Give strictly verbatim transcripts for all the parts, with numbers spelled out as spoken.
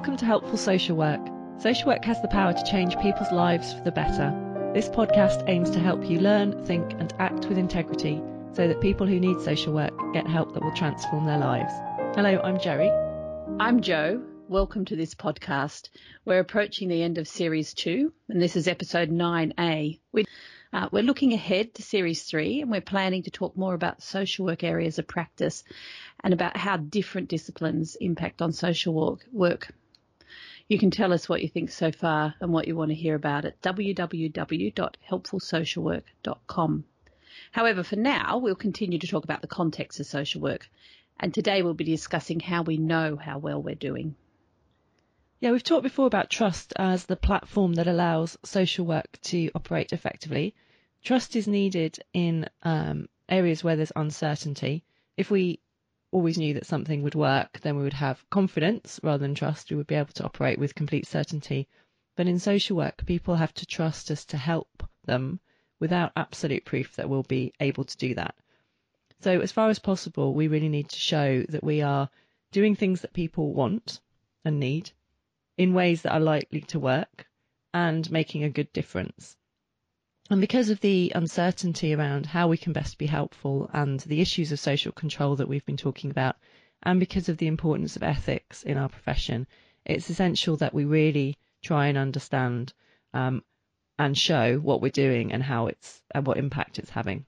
Welcome to Helpful Social Work. Social work has the power to change people's lives for the better. This podcast aims to help you learn, think and act with integrity so that people who need social work get help that will transform their lives. Hello, I'm Jerry. I'm Jo. Welcome to this podcast. We're approaching the end of Series two, and this is episode nine A. We're, uh, we're looking ahead to Series three, and we're planning to talk more about social work areas of practice and about how different disciplines impact on social work. work. You can tell us what you think so far and what you want to hear about at w w w dot helpful social work dot com. However, for now, we'll continue to talk about the context of social work, and today we'll be discussing how we know how well we're doing. Yeah, we've talked before about trust as the platform that allows social work to operate effectively. Trust is needed in um, areas where there's uncertainty. If we always knew that something would work, then we would have confidence rather than trust. We would be able to operate with complete certainty. But in social work, people have to trust us to help them without absolute proof that we'll be able to do that. So as far as possible, we really need to show that we are doing things that people want and need in ways that are likely to work and making a good difference. And because of the uncertainty around how we can best be helpful and the issues of social control that we've been talking about, and because of the importance of ethics in our profession, it's essential that we really try and understand um, and show what we're doing and how it's and what impact it's having.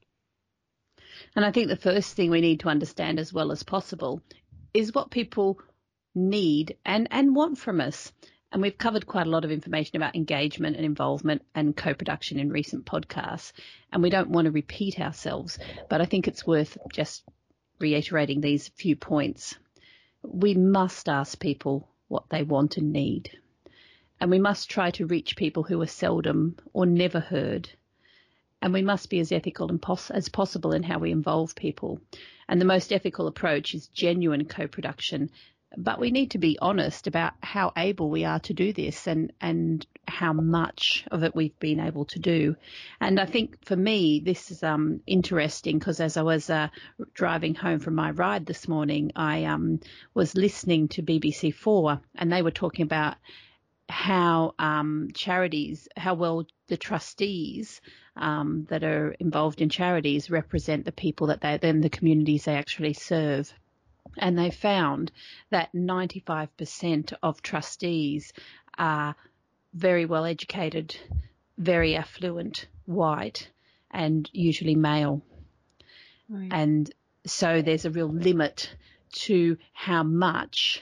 And I think the first thing we need to understand as well as possible is what people need and, and want from us. And we've covered quite a lot of information about engagement and involvement and co-production in recent podcasts, and we don't want to repeat ourselves, but I think it's worth just reiterating these few points. We must ask people what they want and need, and we must try to reach people who are seldom or never heard, and we must be as ethical and pos- as possible in how we involve people. And the most ethical approach is genuine co-production. But we need to be honest about how able we are to do this and, and how much of it we've been able to do. And I think for me, this is um, interesting because as I was uh, driving home from my ride this morning, I um, was listening to B B C Four, and they were talking about how um, charities, how well the trustees um, that are involved in charities represent the people that they, then the communities they actually serve. And they found that ninety-five percent of trustees are very well educated, very affluent, white, and usually male. Right. And so there's a real limit to how much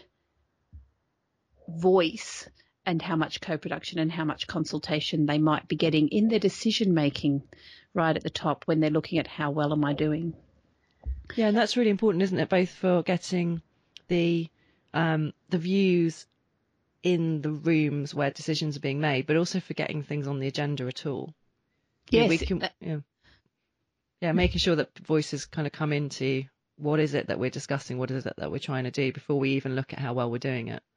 voice and how much co-production and how much consultation they might be getting in their decision making right at the top when they're looking at how well am I doing. Yeah, and that's really important, isn't it? Both for getting the um, the views in the rooms where decisions are being made, but also for getting things on the agenda at all. Yes. Yeah, we can, yeah. yeah, making sure that voices kind of come into what is it that we're discussing, what is it that we're trying to do before we even look at how well we're doing it.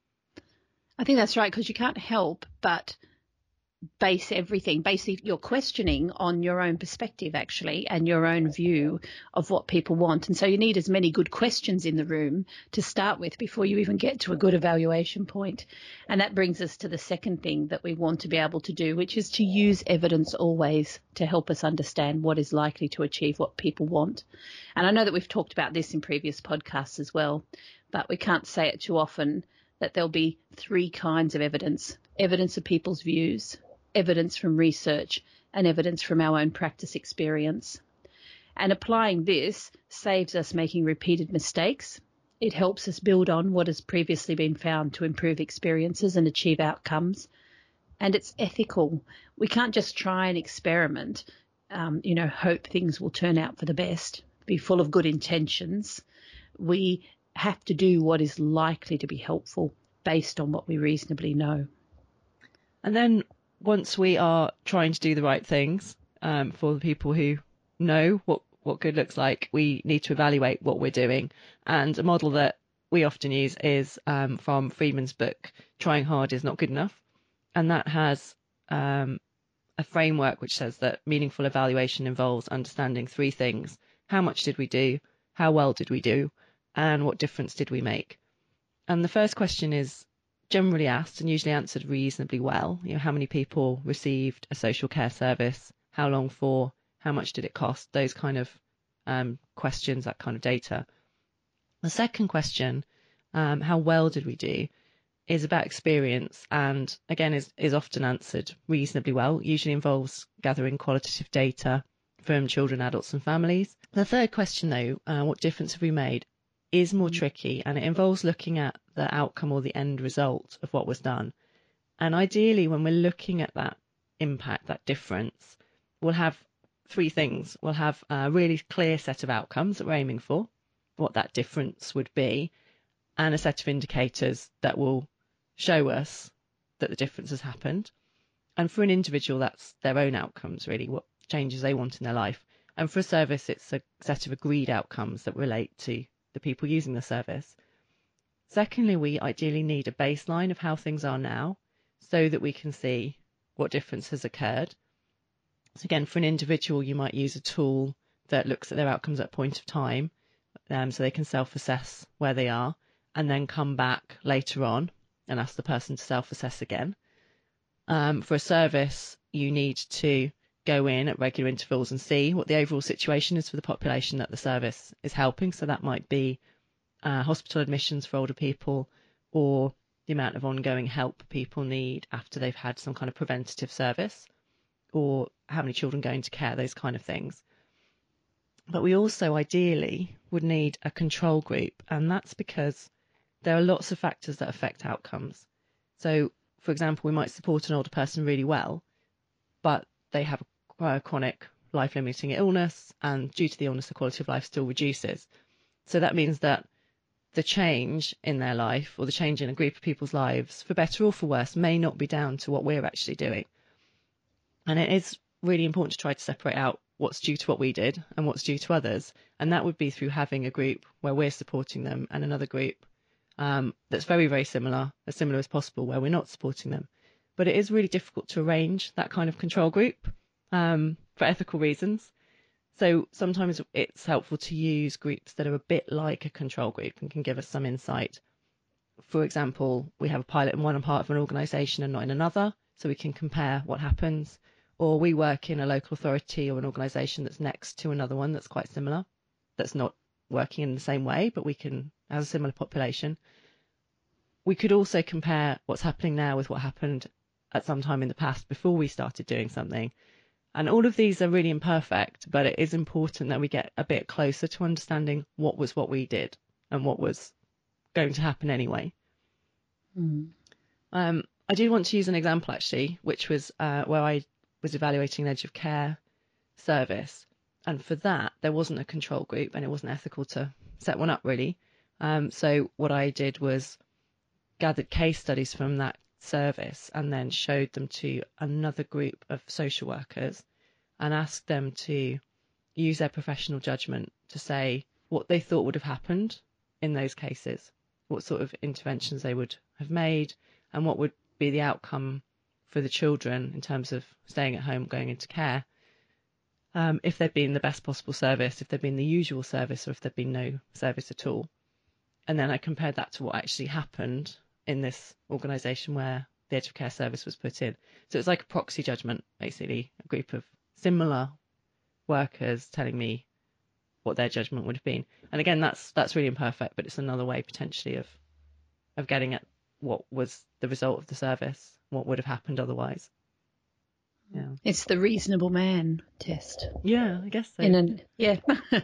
I think that's right, because you can't help but base everything, base your questioning on your own perspective, actually, and your own view of what people want. And so you need as many good questions in the room to start with before you even get to a good evaluation point. And that brings us to the second thing that we want to be able to do, which is to use evidence always to help us understand what is likely to achieve what people want. And I know that we've talked about this in previous podcasts as well, but we can't say it too often that there'll be three kinds of evidence: evidence of people's views, evidence from research, and evidence from our own practice experience. And applying this saves us making repeated mistakes. It helps us build on what has previously been found to improve experiences and achieve outcomes. And it's ethical. We can't just try and experiment, um, you know, hope things will turn out for the best, be full of good intentions. We have to do what is likely to be helpful based on what we reasonably know. And then once we are trying to do the right things um, for the people who know what, what good looks like, we need to evaluate what we're doing. And a model that we often use is um, from Friedman's book, Trying Hard is Not Good Enough. And that has um, a framework which says that meaningful evaluation involves understanding three things: how much did we do, how well did we do, and what difference did we make. And the first question is, generally asked and usually answered reasonably well. You know, how many people received a social care service, how long for, how much did it cost, those kind of um, questions, that kind of data. The second question, um, how well did we do, is about experience, and again is, is often answered reasonably well. It usually involves gathering qualitative data from children, adults and families. The third question though, uh, what difference have we made, is more tricky, and it involves looking at the outcome or the end result of what was done. And ideally, when we're looking at that impact, that difference, we'll have three things. We'll have a really clear set of outcomes that we're aiming for, what that difference would be, and a set of indicators that will show us that the difference has happened. And for an individual, that's their own outcomes, really, what changes they want in their life. And for a service, it's a set of agreed outcomes that relate to the people using the service. Secondly, we ideally need a baseline of how things are now so that we can see what difference has occurred. So again, for an individual, you might use a tool that looks at their outcomes at a point of time, um, so they can self-assess where they are, and then come back later on and ask the person to self-assess again. Um, for a service, you need to go in at regular intervals and see what the overall situation is for the population that the service is helping. So that might be uh, hospital admissions for older people, or the amount of ongoing help people need after they've had some kind of preventative service, or how many children go into care, those kind of things. But we also ideally would need a control group, and that's because there are lots of factors that affect outcomes. So, for example, we might support an older person really well, but they have a chronic life-limiting illness, and due to the illness, the quality of life still reduces. So that means that the change in their life, or the change in a group of people's lives, for better or for worse, may not be down to what we're actually doing. And it is really important to try to separate out what's due to what we did and what's due to others. And that would be through having a group where we're supporting them, and another group um, that's very, very similar, as similar as possible, where we're not supporting them. But it is really difficult to arrange that kind of control group um, for ethical reasons. So sometimes it's helpful to use groups that are a bit like a control group and can give us some insight. For example, we have a pilot in one part of an organisation and not in another, so we can compare what happens. Or we work in a local authority or an organisation that's next to another one that's quite similar, that's not working in the same way, but we can have a similar population. We could also compare what's happening now with what happened at some time in the past before we started doing something. And all of these are really imperfect, but it is important that we get a bit closer to understanding what was what we did and what was going to happen anyway. Mm. Um, I do want to use an example, actually, which was uh, where I was evaluating an Edge of Care service. And for that, there wasn't a control group, and it wasn't ethical to set one up, really. Um, so what I did was gathered case studies from that service and then showed them to another group of social workers and asked them to use their professional judgment to say what they thought would have happened in those cases, what sort of interventions they would have made, and what would be the outcome for the children in terms of staying at home, going into care, um, if there'd been the best possible service, if there'd been the usual service, or if there'd been no service at all. And then I compared that to what actually happened in this organisation where the Edge of Care service was put in. So it's like a proxy judgment, basically, a group of similar workers telling me what their judgment would have been. And again, that's that's really imperfect, but it's another way potentially of of getting at what was the result of the service, what would have happened otherwise. Yeah, it's the reasonable man test. Yeah, I guess so. In an, yeah.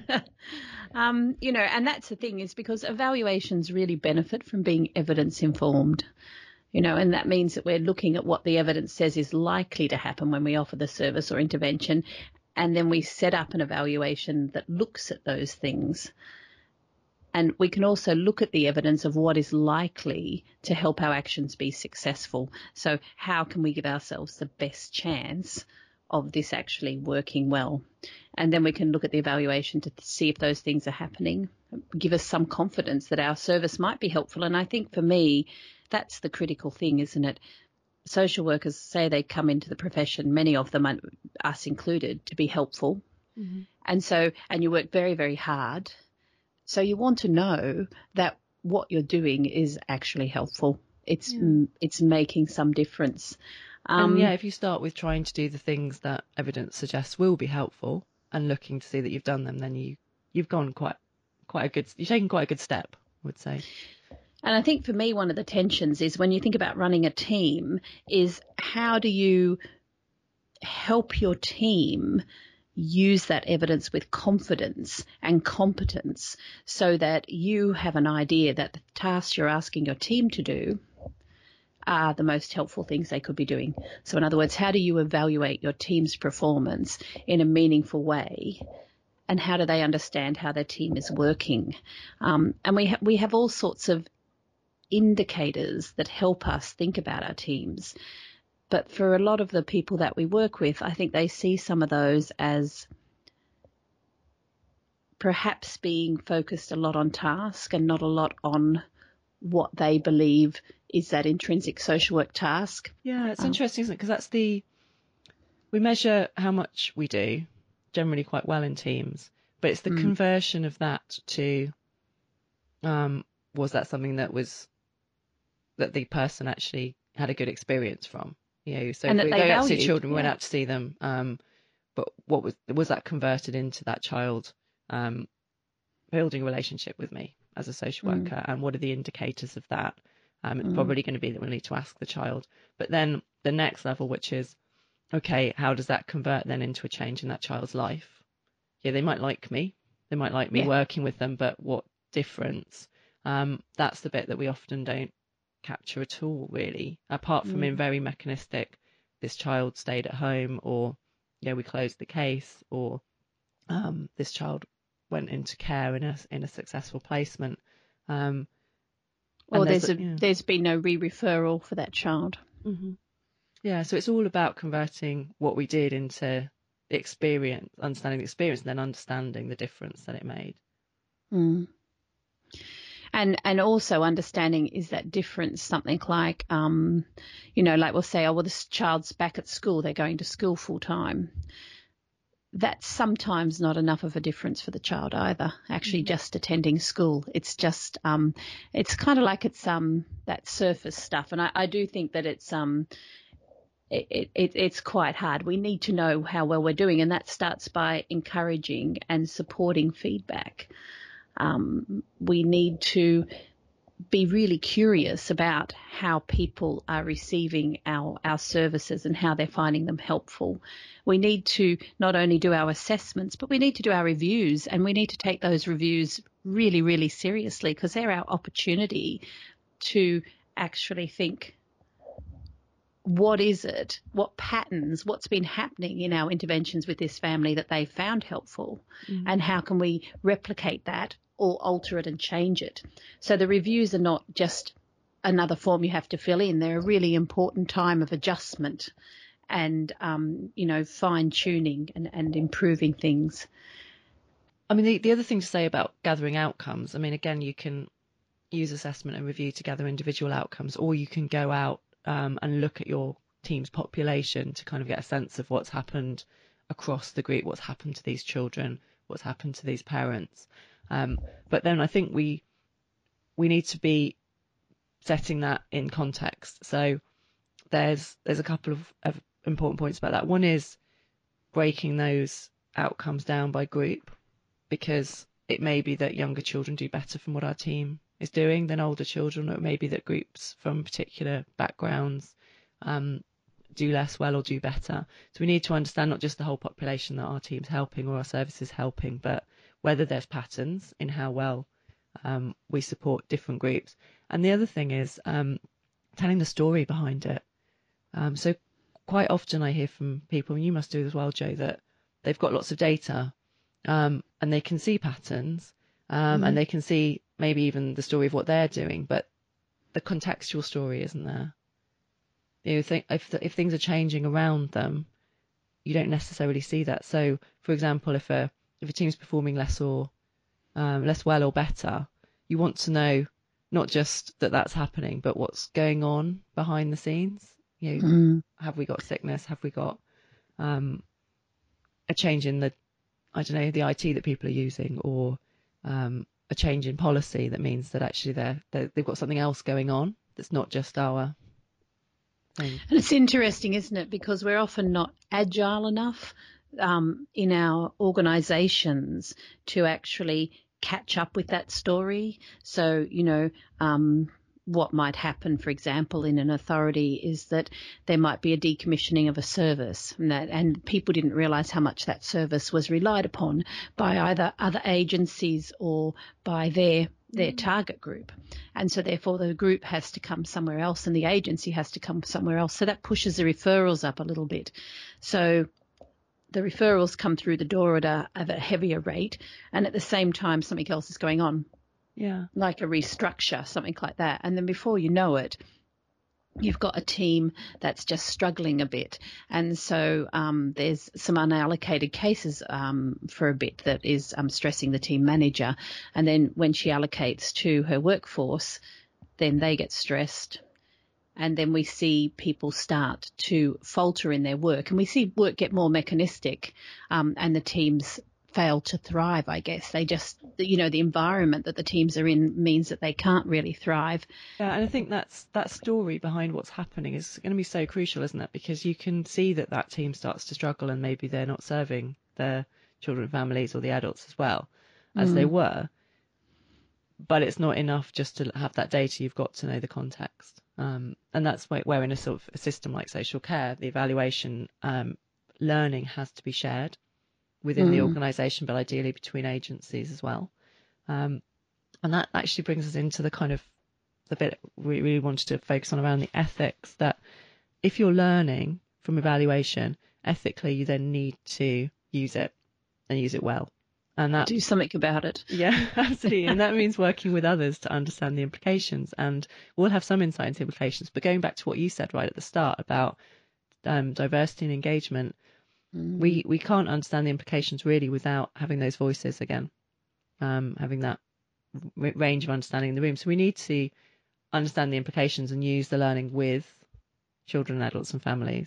um, you know, and that's the thing, is because evaluations really benefit from being evidence informed. You know, and that means that we're looking at what the evidence says is likely to happen when we offer the service or intervention, and then we set up an evaluation that looks at those things. And we can also look at the evidence of what is likely to help our actions be successful. So how can we give ourselves the best chance of this actually working well? And then we can look at the evaluation to see if those things are happening, give us some confidence that our service might be helpful. And I think for me, that's the critical thing, isn't it? Social workers say they come into the profession, many of them, us included, to be helpful. Mm-hmm. And so, and you work very, very hard. So you want to know that what you're doing is actually helpful. it's Yeah. it's making some difference. And Um, yeah, if you start with trying to do the things that evidence suggests will be helpful and looking to see that you've done them, then you you've gone quite quite a good you've taken quite a good step, I would say. And I think for me, one of the tensions is when you think about running a team is how do you help your team use that evidence with confidence and competence so that you have an idea that the tasks you're asking your team to do are the most helpful things they could be doing. So in other words, how do you evaluate your team's performance in a meaningful way? And how do they understand how their team is working? Um, and we, ha- we have all sorts of indicators that help us think about our teams. But for a lot of the people that we work with, I think they see some of those as perhaps being focused a lot on task and not a lot on what they believe is that intrinsic social work task. Yeah, it's Um, interesting, isn't it? Because that's the we measure how much we do generally quite well in teams, but it's the mm, conversion of that to um, was that something that was that the person actually had a good experience from? You know, so and if that we're they going out to see valued. children, we went Yeah. out to see them, um, but what was was that converted into that child um, building a relationship with me as a social Mm, worker, and what are the indicators of that? Um, it's mm, probably going to be that we'll need to ask the child. But then the next level, which is, okay, how does that convert then into a change in that child's life? Yeah, they might like me, they might like me yeah. working with them, but what difference? Um, that's the bit that we often don't capture at all, really, apart from in Mm. very mechanistic, this child stayed at home, or yeah, we closed the case, or um, this child went into care in a in a successful placement. Um, Or and there's there's a yeah, there's been no re-referral for that child. hmm yeah. So it's all about converting what we did into the experience, understanding the experience, and then understanding the difference that it made. Mm. And and also understanding is that difference something like, um, you know, like we'll say, oh, well, this child's back at school, they're going to school full time. That's sometimes not enough of a difference for the child either, actually Mm-hmm. just attending school. It's just, um, it's kind of like it's um, that surface stuff. And I, I do think that it's, um, it, it, it's quite hard. We need to know how well we're doing, and that starts by encouraging and supporting feedback. Um, we need to be really curious about how people are receiving our, our services and how they're finding them helpful. We need to not only do our assessments, but we need to do our reviews, and we need to take those reviews really, really seriously, because they're our opportunity to actually think, what is it? What patterns? What's been happening in our interventions with this family that they found helpful? Mm-hmm. And how can we replicate that or alter it and change it? So the reviews are not just another form you have to fill in. They're a really important time of adjustment and, um, you know, fine tuning and, and improving things. I mean, the, the other thing to say about gathering outcomes, I mean, again, you can use assessment and review to gather individual outcomes, or you can go out um, and look at your team's population to kind of get a sense of what's happened across the group, what's happened to these children, what's happened to these parents. Um, but then I think we we need to be setting that in context. So there's there's a couple of, of important points about that. One is breaking those outcomes down by group, because it may be that younger children do better from what our team is doing than older children, or it may be that groups from particular backgrounds um, do less well or do better. So we need to understand not just the whole population that our team's helping or our services helping, but whether there's patterns in how well um, we support different groups. And the other thing is um, telling the story behind it. Um, so quite often I hear from people, and you must do as well, Jo, that they've got lots of data um, and they can see patterns um, Mm. and they can see maybe even the story of what they're doing, but the contextual story isn't there. You know, think if if things are changing around them, you don't necessarily see that. So, for example, if a if a team's performing less or um, less well or better, you want to know not just that that's happening, but what's going on behind the scenes. You know, Mm. have we got sickness? Have we got um, a change in the I don't know, the I T that people are using, or um, a change in policy that means that actually they're, they're, they've got something else going on that's not just our thing. And it's interesting, isn't it? Because we're often not agile enough um, in our organisations to actually catch up with that story. So, you know, um, what might happen, for example, in an authority is that there might be a decommissioning of a service, and, that, and people didn't realise how much that service was relied upon by either other agencies or by their their mm. target group. And so therefore the group has to come somewhere else and the agency has to come somewhere else. So that pushes the referrals up a little bit. So the referrals come through the door at a, at a heavier rate, and at the same time something else is going on. Yeah. Like a restructure, something like that. And then before you know it, you've got a team that's just struggling a bit. And so um, there's some unallocated cases um, for a bit that is um, stressing the team manager. And then when she allocates to her workforce, then they get stressed. And then we see people start to falter in their work. And we see work get more mechanistic um, and the teams fail to thrive, I guess. They just, you know, the environment that the teams are in means that they can't really thrive. Yeah, and I think that's that story behind what's happening is going to be so crucial, isn't it? Because you can see that that team starts to struggle and maybe they're not serving their children, families or the adults as well as mm. they were. But it's not enough just to have that data. You've got to know the context. Um, and that's where, where in a sort of a system like social care, the evaluation um, learning has to be shared within mm. the organisation, but ideally between agencies as well. Um, and that actually brings us into the kind of the bit we really wanted to focus on around the ethics, that if you're learning from evaluation, ethically you then need to use it and use it well. And that do something about it. Yeah, absolutely. And that means working with others to understand the implications. And we'll have some insight into implications. But going back to what you said right at the start about um, diversity and engagement, mm. we, we can't understand the implications really without having those voices again, um, having that r- range of understanding in the room. So we need to understand the implications and use the learning with children, adults and families.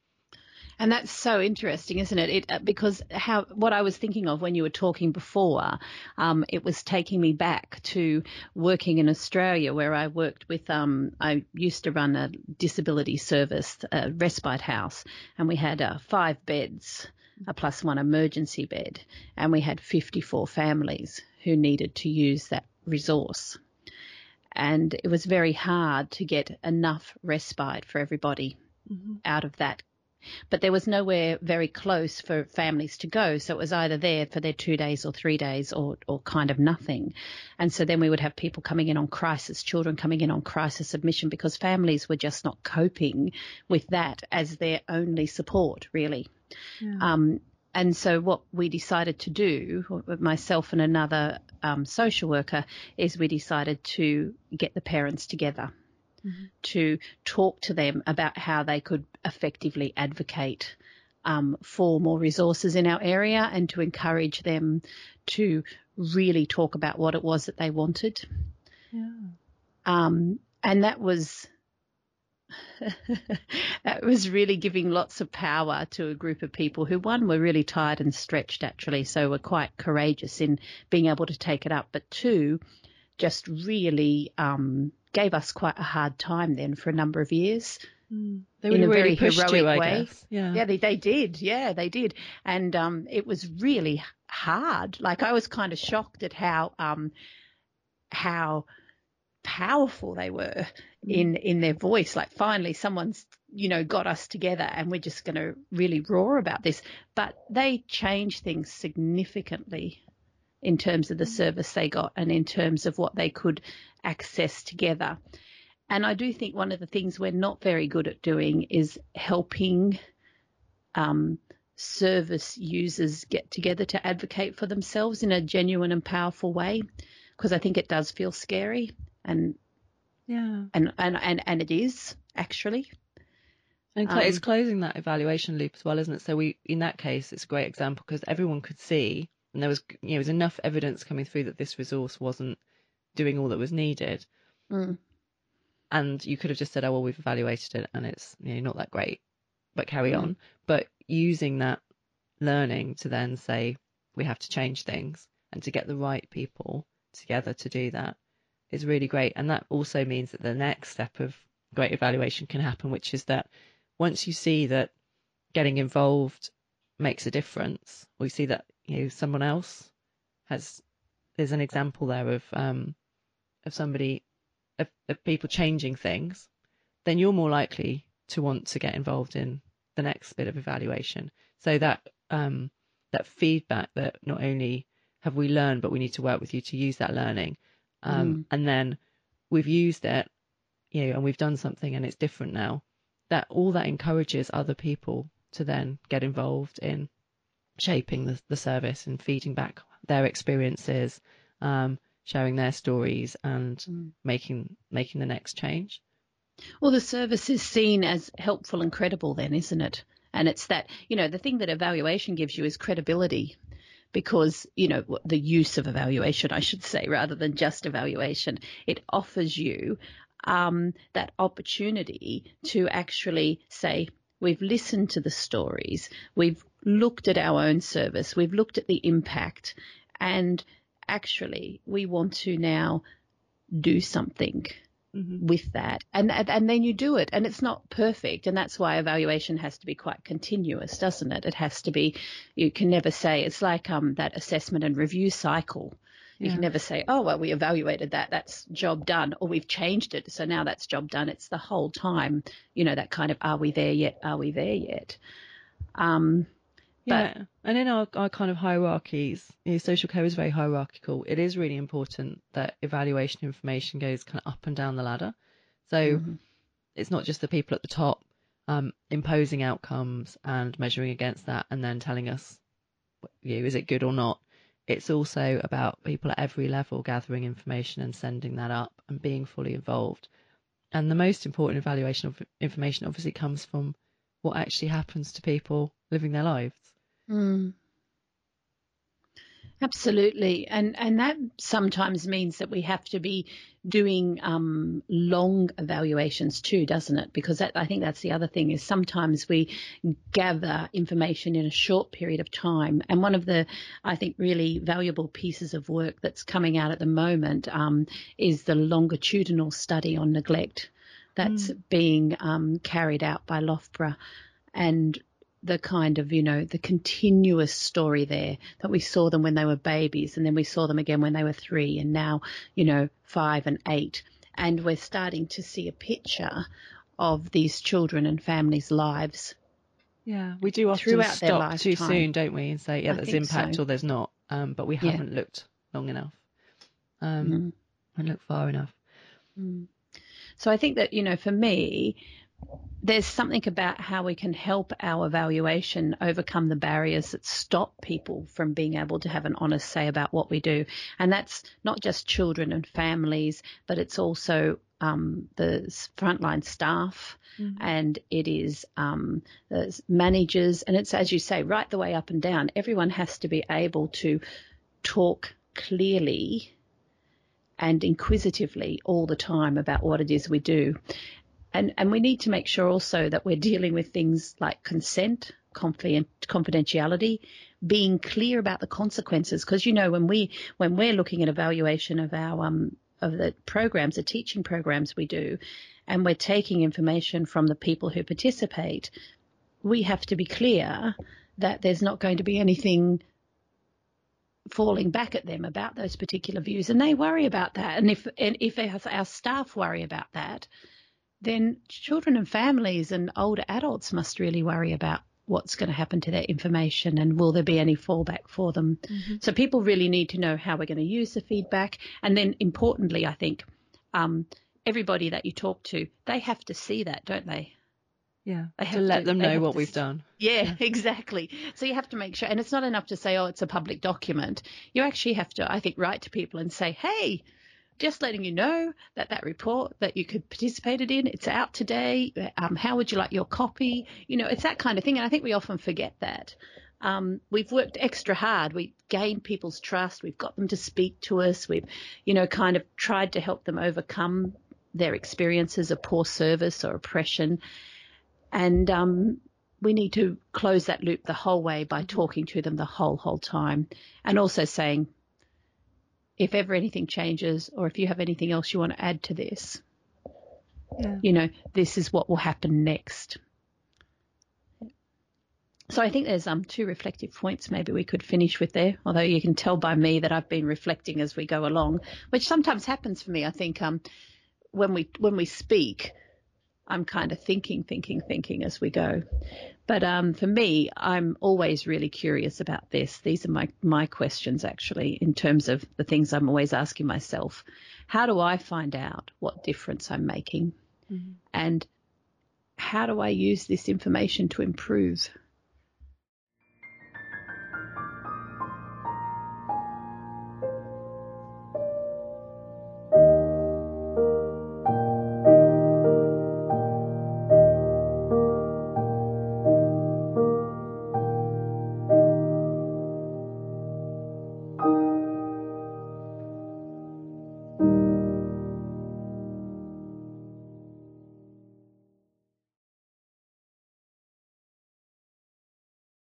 And that's so interesting, isn't it? It because how what I was thinking of when you were talking before, um, it was taking me back to working in Australia, where I worked with. Um, I used to run a disability service, a respite house, and we had uh, five beds, uh, plus one emergency bed, and we had fifty-four families who needed to use that resource. And it was very hard to get enough respite for everybody mm-hmm. out of that. But there was nowhere very close for families to go. So it was either there for their two days or three days or, or kind of nothing. And so then we would have people coming in on crisis, children coming in on crisis admission, because families were just not coping with that as their only support, really. Yeah. Um, and so what we decided to do, myself and another um, social worker, is we decided to get the parents together. Mm-hmm. to talk to them about how they could effectively advocate um, for more resources in our area, and to encourage them to really talk about what it was that they wanted. Yeah. Um, and that was that was really giving lots of power to a group of people who, one, were really tired and stretched actually, so were quite courageous in being able to take it up, but two, just really um, gave us quite a hard time then for a number of years. Mm. They in a really very heroic you, I way. Guess. Yeah, yeah, they, they did. Yeah, they did. And um, it was really hard. Like, I was kind of shocked at how um, how powerful they were mm. in in their voice. Like, finally, someone's you know got us together, and we're just going to really roar about this. But they changed things significantly in terms of the service they got and in terms of what they could access together. And I do think one of the things we're not very good at doing is helping um, service users get together to advocate for themselves in a genuine and powerful way, because I think it does feel scary, and yeah, and and and, and it is actually. And um, it's closing that evaluation loop as well, isn't it? So we, in that case, it's a great example because everyone could see. And there was, you know, there was enough evidence coming through that this resource wasn't doing all that was needed. Mm. And you could have just said, oh, well, we've evaluated it and it's, you know, not that great, but carry mm. on. But using that learning to then say, we have to change things and to get the right people together to do that is really great. And that also means that the next step of great evaluation can happen, which is that once you see that getting involved makes a difference, or you see that, you know, someone else has, there's an example there of um, of somebody, of, of people changing things, then you're more likely to want to get involved in the next bit of evaluation. So that um, that feedback that not only have we learned, but we need to work with you to use that learning, um, Mm. and then we've used it, you know, and we've done something and it's different now. That all that encourages other people to then get involved in shaping the, the service and feeding back their experiences, um, sharing their stories, and Mm. making making the next change. Well, the service is seen as helpful and credible then, isn't it? And it's that, you know, the thing that evaluation gives you is credibility, because, you know, the use of evaluation, I should say, rather than just evaluation, it offers you um, that opportunity to actually say, we've listened to the stories, we've looked at our own service, we've looked at the impact, and actually we want to now do something Mm-hmm. with that, and and then you do it, and it's not perfect, and that's why evaluation has to be quite continuous, doesn't it? It has to be, you can never say, it's like um that assessment and review cycle. You Yeah. can never say, oh well, we evaluated that, that's job done, or we've changed it, so now that's job done. It's the whole time, you know, that kind of, are we there yet, are we there yet? um Yeah, but and in our, our kind of hierarchies, you know, social care is very hierarchical. It is really important that evaluation information goes kind of up and down the ladder. So mhm. it's not just the people at the top um, imposing outcomes and measuring against that and then telling us, you know, is it good or not? It's also about people at every level gathering information and sending that up and being fully involved. And the most important evaluation of information obviously comes from what actually happens to people living their lives. Mm. Absolutely, and and that sometimes means that we have to be doing um, long evaluations too, doesn't it? Because that, I think that's the other thing, is sometimes we gather information in a short period of time. And one of the, I think, really valuable pieces of work that's coming out at the moment um, is the longitudinal study on neglect that's Mm. being um, carried out by Loughborough, and the kind of, you know, the continuous story there, that we saw them when they were babies, and then we saw them again when they were three, and now, you know, five and eight. And we're starting to see a picture of these children and families' lives. Yeah, we do often throughout their stop too lifetime. soon, don't we, and say, yeah, I there's think impact so. or there's not, um, but we Yeah. haven't looked long enough um, Mm. and looked far enough. Mm. So I think that, you know, for me, there's something about how we can help our evaluation overcome the barriers that stop people from being able to have an honest say about what we do. And that's not just children and families, but it's also um, the frontline staff, Mm-hmm. and it is um, the managers, and it's, as you say, right the way up and down. Everyone has to be able to talk clearly and inquisitively all the time about what it is we do. And, and we need to make sure also that we're dealing with things like consent, confidentiality, being clear about the consequences. Because, you know, when we when we're looking at evaluation of our um of the programs, the teaching programs we do, and we're taking information from the people who participate, we have to be clear that there's not going to be anything falling back at them about those particular views, and they worry about that. And if and if our staff worry about that, then children and families and older adults must really worry about what's going to happen to their information, and will there be any fallback for them. Mm-hmm. So people really need to know how we're going to use the feedback. And then importantly, I think um, everybody that you talk to, they have to see that, don't they? Yeah, They to have let to, them they know have what to, we've done. Yeah, Yeah. exactly. So you have to make sure, and it's not enough to say, oh, it's a public document. You actually have to, I think, write to people and say, hey, just letting you know that that report that you could participated in, it's out today. Um, how would you like your copy? You know, it's that kind of thing. And I think we often forget that. Um, we've worked extra hard. We gained people's trust. We've got them to speak to us. We've, you know, kind of tried to help them overcome their experiences of poor service or oppression. And um, we need to close that loop the whole way by talking to them the whole, whole time, and also saying, if ever anything changes, or if you have anything else you want to add to this, Yeah. you know, this is what will happen next. So I think there's um two reflective points maybe we could finish with there, although you can tell by me that I've been reflecting as we go along, which sometimes happens for me. I think um when we when we speak, I'm kind of thinking, thinking, thinking as we go. But um, for me, I'm always really curious about this. These are my, my questions, actually, in terms of the things I'm always asking myself. How do I find out what difference I'm making? Mm-hmm. And how do I use this information to improve